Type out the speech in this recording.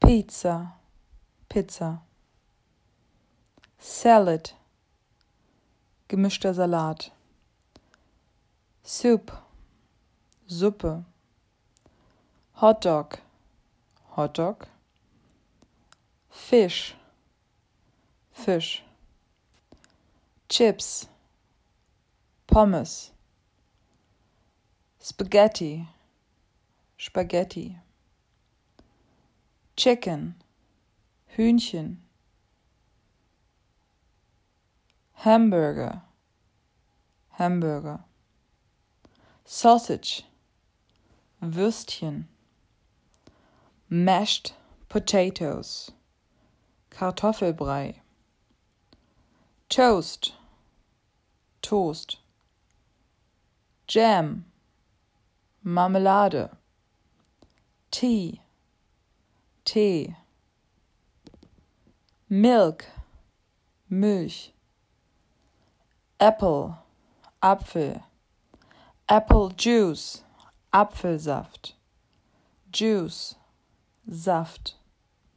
Pizza, Pizza. Salad, gemischter Salat. Soup, Suppe. Hotdog, Hotdog. Fish, Fisch. Chips, Pommes. Spaghetti, Spaghetti. Chicken, Hühnchen. Hamburger, Hamburger. Sausage, Würstchen. Mashed potatoes, Kartoffelbrei. Toast, Toast. Jam, Marmelade. Tea, Tee. Milk, Milch. Apple, Apfel. Apple juice, Apfelsaft. Juice, Saft.